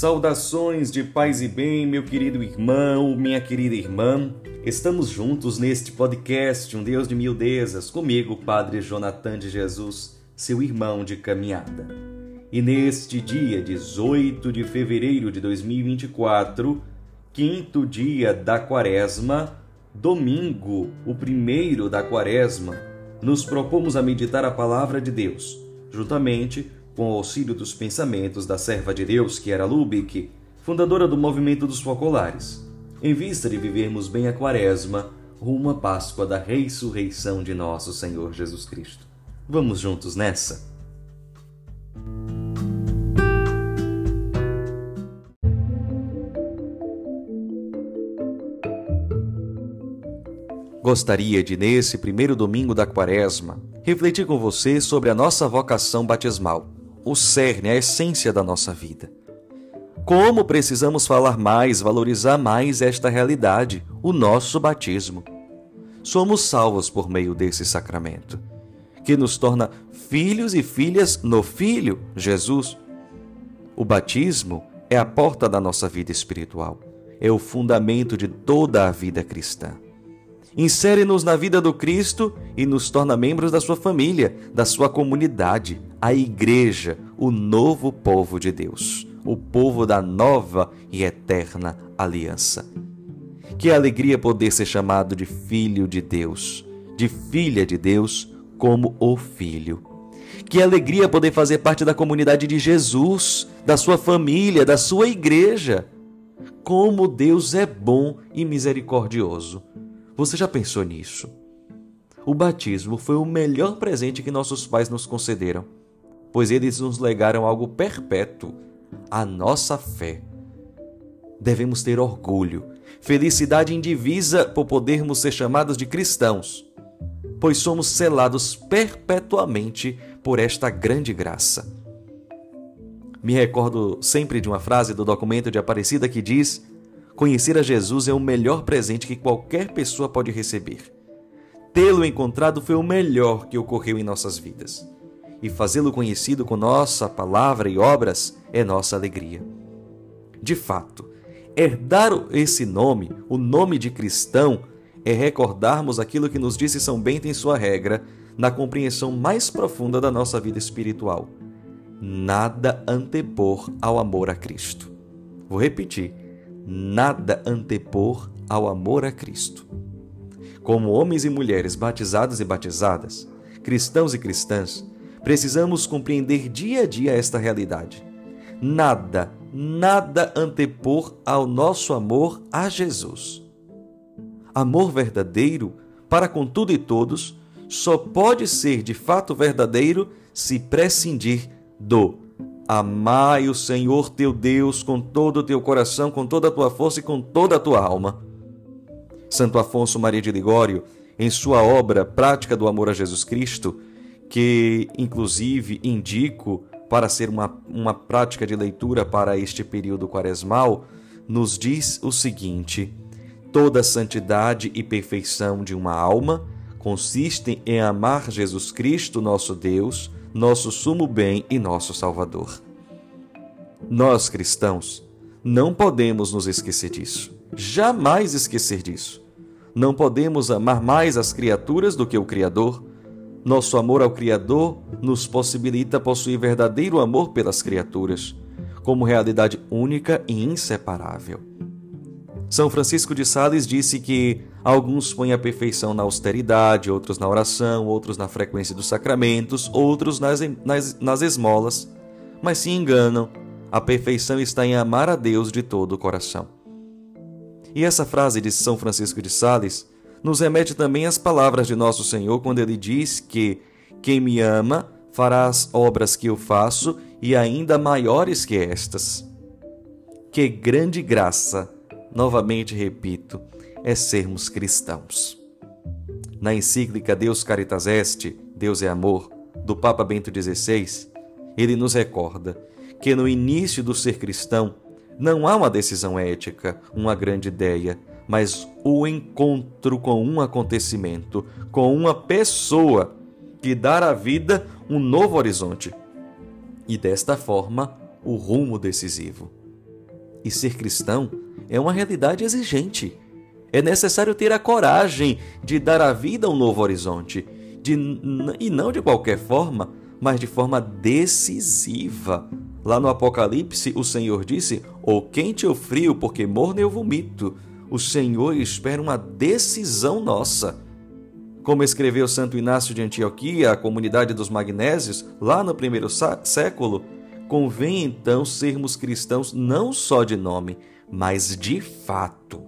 Saudações de paz e bem, meu querido irmão, minha querida irmã. Estamos juntos neste podcast, Um Deus de Mildezas, comigo, Padre Jonathan de Jesus, seu irmão de caminhada. E neste dia 18 de fevereiro de 2024, quinto dia da Quaresma, domingo, o primeiro da Quaresma, nos propomos a meditar a Palavra de Deus, juntamente com o auxílio dos pensamentos da serva de Deus, Chiara Lubick, fundadora do Movimento dos Focolares, em vista de vivermos bem a Quaresma, rumo à Páscoa da ressurreição de nosso Senhor Jesus Cristo. Vamos juntos nessa? Gostaria de, nesse primeiro domingo da Quaresma, refletir com você sobre a nossa vocação batismal, o cerne, a essência da nossa vida. Como precisamos falar mais, valorizar mais esta realidade, o nosso batismo. Somos salvos por meio desse sacramento, que nos torna filhos e filhas no Filho, Jesus. O batismo é a porta da nossa vida espiritual, é o fundamento de toda a vida cristã. Insere-nos na vida do Cristo e nos torna membros da sua família, da sua comunidade, a Igreja, o novo povo de Deus, o povo da nova e eterna aliança. Que alegria poder ser chamado de filho de Deus, de filha de Deus, como o Filho. Que alegria poder fazer parte da comunidade de Jesus, da sua família, da sua Igreja. Como Deus é bom e misericordioso. Você já pensou nisso? O batismo foi o melhor presente que nossos pais nos concederam, pois eles nos legaram algo perpétuo, a nossa fé. Devemos ter orgulho, felicidade indivisa por podermos ser chamados de cristãos, pois somos selados perpetuamente por esta grande graça. Me recordo sempre de uma frase do documento de Aparecida que diz: conhecer a Jesus é o melhor presente que qualquer pessoa pode receber. Tê-lo encontrado foi o melhor que ocorreu em nossas vidas. E fazê-lo conhecido com nossa palavra e obras é nossa alegria. De fato, herdar esse nome, o nome de cristão, é recordarmos aquilo que nos disse São Bento em sua regra, na compreensão mais profunda da nossa vida espiritual. Nada antepor ao amor a Cristo. Vou repetir. Nada antepor ao amor a Cristo. Como homens e mulheres batizados e batizadas, cristãos e cristãs, precisamos compreender dia a dia esta realidade. Nada antepor ao nosso amor a Jesus. Amor verdadeiro, para com tudo e todos, só pode ser de fato verdadeiro se prescindir do amai o Senhor teu Deus com todo o teu coração, com toda a tua força e com toda a tua alma. Santo Afonso Maria de Ligório, em sua obra Prática do Amor a Jesus Cristo, que inclusive indico para ser uma prática de leitura para este período quaresmal, nos diz o seguinte: toda a santidade e perfeição de uma alma consistem em amar Jesus Cristo, nosso Deus, nosso sumo bem e nosso Salvador. Nós, cristãos, não podemos nos esquecer disso. Jamais esquecer disso. Não podemos amar mais as criaturas do que o Criador. Nosso amor ao Criador nos possibilita possuir verdadeiro amor pelas criaturas, como realidade única e inseparável. São Francisco de Sales disse que alguns põem a perfeição na austeridade, outros na oração, outros na frequência dos sacramentos, outros nas esmolas, mas se enganam. A perfeição está em amar a Deus de todo o coração. E essa frase de São Francisco de Sales nos remete também às palavras de Nosso Senhor quando ele diz que quem me ama fará as obras que eu faço e ainda maiores que estas. Que grande graça, novamente repito, é sermos cristãos. Na encíclica Deus Caritas Est, Deus é Amor, do Papa Bento XVI, ele nos recorda que no início do ser cristão não há uma decisão ética, uma grande ideia, mas o encontro com um acontecimento, com uma pessoa que dá à vida um novo horizonte e, desta forma, o rumo decisivo. E ser cristão é uma realidade exigente. É necessário ter a coragem de dar à vida um novo horizonte, e não de qualquer forma, mas de forma decisiva. Lá no Apocalipse, o Senhor disse: ou quente ou frio, porque morno eu vomito. O Senhor espera uma decisão nossa. Como escreveu Santo Inácio de Antioquia, a comunidade dos magnésios, lá no primeiro século, convém então sermos cristãos não só de nome, mas de fato.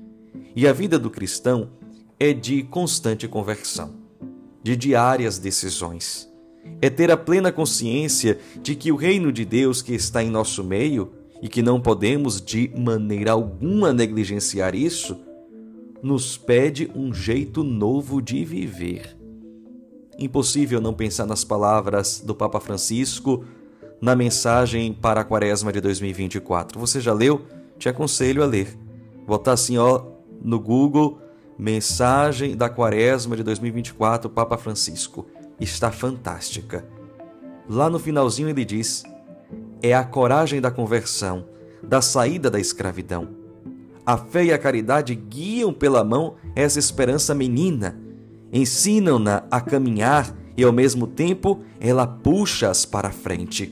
E a vida do cristão é de constante conversão, de diárias decisões. É ter a plena consciência de que o reino de Deus que está em nosso meio, e que não podemos de maneira alguma negligenciar isso, nos pede um jeito novo de viver. Impossível não pensar nas palavras do Papa Francisco na mensagem para a Quaresma de 2024. Você já leu? Te aconselho a ler. Botar assim, no Google, mensagem da Quaresma de 2024, Papa Francisco. Está fantástica. Lá no finalzinho ele diz: é a coragem da conversão, da saída da escravidão. A fé e a caridade guiam pela mão essa esperança menina, ensinam-na a caminhar e, ao mesmo tempo, ela puxa-as para a frente.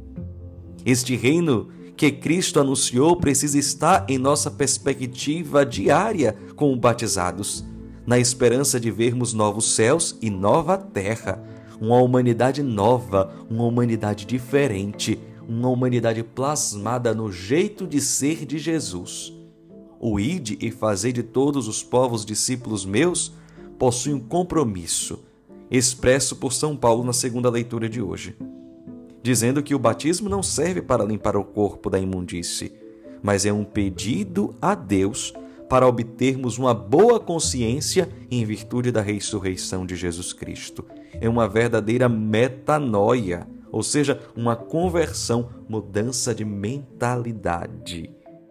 Este reino que Cristo anunciou precisa estar em nossa perspectiva diária como batizados, na esperança de vermos novos céus e nova terra, uma humanidade nova, uma humanidade diferente, uma humanidade plasmada no jeito de ser de Jesus. O ide e fazer de todos os povos discípulos meus possui um compromisso, expresso por São Paulo na segunda leitura de hoje, dizendo que o batismo não serve para limpar o corpo da imundície, mas é um pedido a Deus para obtermos uma boa consciência em virtude da ressurreição de Jesus Cristo. É uma verdadeira metanoia, ou seja, uma conversão, mudança de mentalidade.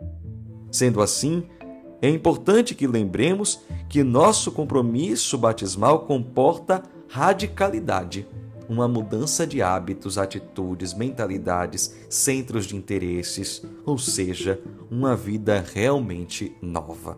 Sendo assim, é importante que lembremos que nosso compromisso batismal comporta radicalidade, uma mudança de hábitos, atitudes, mentalidades, centros de interesses, ou seja, uma vida realmente nova.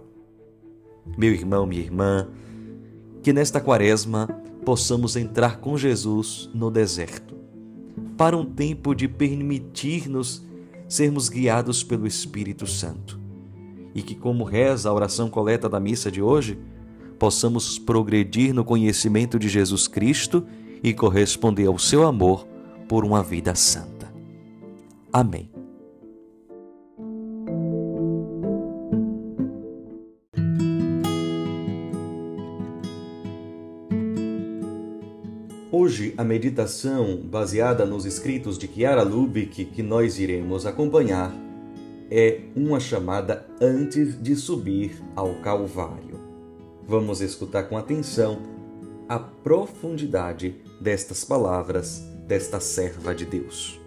Meu irmão, minha irmã, que nesta Quaresma possamos entrar com Jesus no deserto, para um tempo de permitir-nos sermos guiados pelo Espírito Santo. E que, como reza a oração coleta da missa de hoje, possamos progredir no conhecimento de Jesus Cristo e corresponder ao seu amor por uma vida santa. Amém. Hoje, a meditação baseada nos escritos de Chiara Lubich que nós iremos acompanhar é uma chamada antes de subir ao Calvário. Vamos escutar com atenção a profundidade destas palavras desta serva de Deus.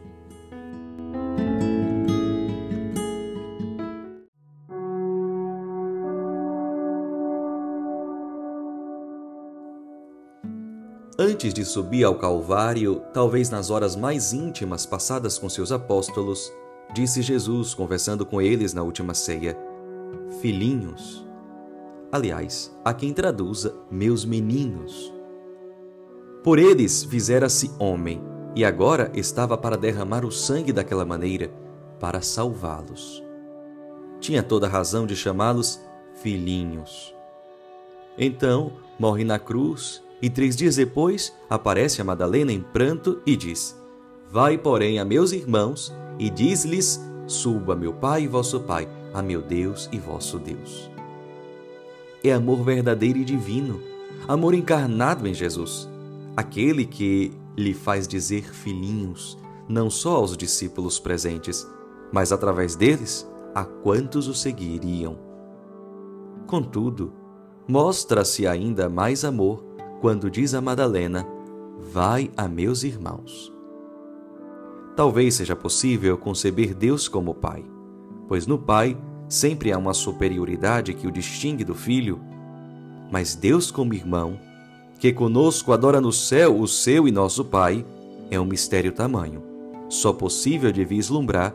Antes de subir ao Calvário, talvez nas horas mais íntimas passadas com seus apóstolos, disse Jesus, conversando com eles na última ceia: filhinhos. Aliás, há quem traduza meus meninos. Por eles fizera-se homem, e agora estava para derramar o sangue daquela maneira, para salvá-los. Tinha toda a razão de chamá-los filhinhos. Então, morre na cruz, e 3 dias depois aparece a Madalena em pranto e diz: vai, porém, a meus irmãos, e diz-lhes: subo a meu Pai e vosso Pai, a meu Deus e vosso Deus. É amor verdadeiro e divino, amor encarnado em Jesus, aquele que lhe faz dizer filhinhos, não só aos discípulos presentes, mas através deles a quantos o seguiriam. Contudo, mostra-se ainda mais amor quando diz a Madalena: vai a meus irmãos. Talvez seja possível conceber Deus como Pai, pois no Pai sempre há uma superioridade que o distingue do Filho, mas Deus como irmão, que conosco adora no céu o seu e nosso Pai, é um mistério tamanho, só possível de vislumbrar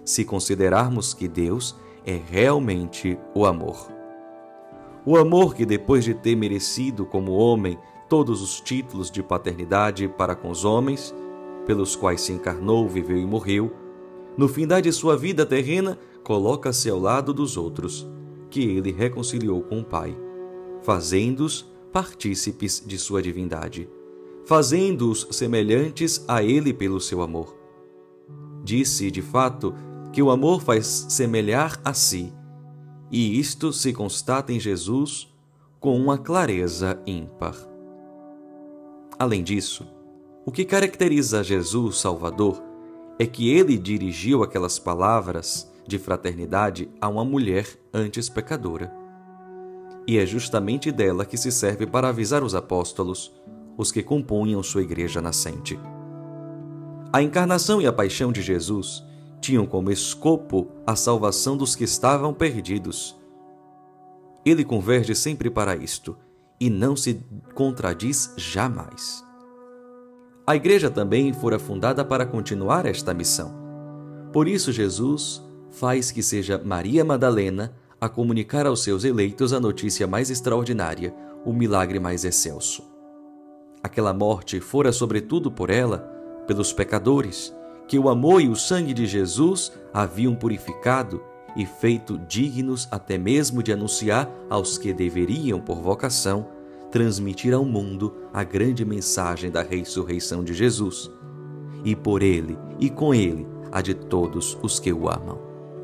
se considerarmos que Deus é realmente o amor. O amor que, depois de ter merecido como homem todos os títulos de paternidade para com os homens, pelos quais se encarnou, viveu e morreu, no findar de sua vida terrena, coloca-se ao lado dos outros, que ele reconciliou com o Pai, fazendo-os partícipes de sua divindade, fazendo-os semelhantes a ele pelo seu amor. Disse, de fato, que o amor faz semelhar a si, e isto se constata em Jesus com uma clareza ímpar. Além disso, o que caracteriza Jesus Salvador é que ele dirigiu aquelas palavras de fraternidade a uma mulher antes pecadora. E é justamente dela que se serve para avisar os apóstolos, os que compunham sua igreja nascente. A encarnação e a paixão de Jesus tinham como escopo a salvação dos que estavam perdidos. Ele converge sempre para isto e não se contradiz jamais. A igreja também fora fundada para continuar esta missão. Por isso, Jesus faz que seja Maria Madalena a comunicar aos seus eleitos a notícia mais extraordinária, o milagre mais excelso. Aquela morte fora sobretudo por ela, pelos pecadores, que o amor e o sangue de Jesus haviam purificado e feito dignos até mesmo de anunciar aos que deveriam, por vocação, transmitir ao mundo a grande mensagem da ressurreição de Jesus, e por ele e com ele a de todos os que o amam.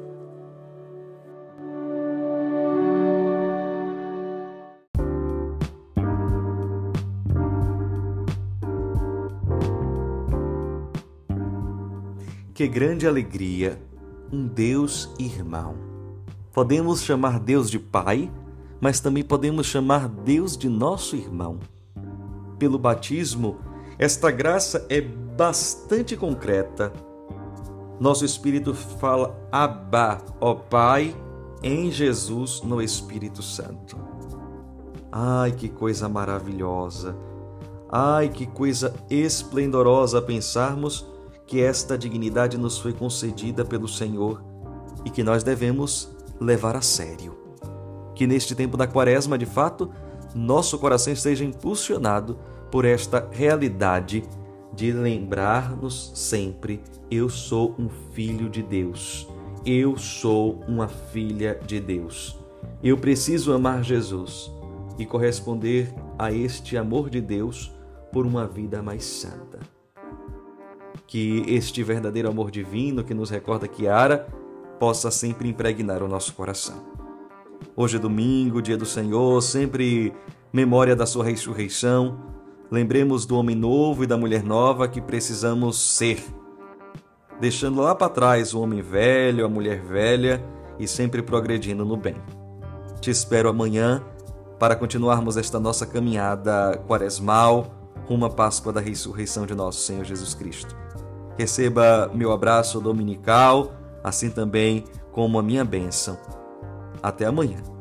Que grande alegria, um Deus irmão. Podemos chamar Deus de Pai, mas também podemos chamar Deus de nosso irmão. Pelo batismo, esta graça é bastante concreta. Nosso espírito fala Abba, ó Pai, em Jesus no Espírito Santo. Ai, que coisa maravilhosa! Ai, que coisa esplendorosa pensarmos que esta dignidade nos foi concedida pelo Senhor e que nós devemos levar a sério. Que neste tempo da Quaresma, de fato, nosso coração esteja impulsionado por esta realidade de lembrar-nos sempre: eu sou um filho de Deus, eu sou uma filha de Deus. Eu preciso amar Jesus e corresponder a este amor de Deus por uma vida mais santa. Que este verdadeiro amor divino que nos recorda Chiara possa sempre impregnar o nosso coração. Hoje é domingo, dia do Senhor, sempre memória da sua ressurreição. Lembremos do homem novo e da mulher nova que precisamos ser, deixando lá para trás o homem velho, a mulher velha e sempre progredindo no bem. Te espero amanhã para continuarmos esta nossa caminhada quaresmal rumo à Páscoa da ressurreição de nosso Senhor Jesus Cristo. Receba meu abraço dominical, assim também como a minha bênção. Até amanhã.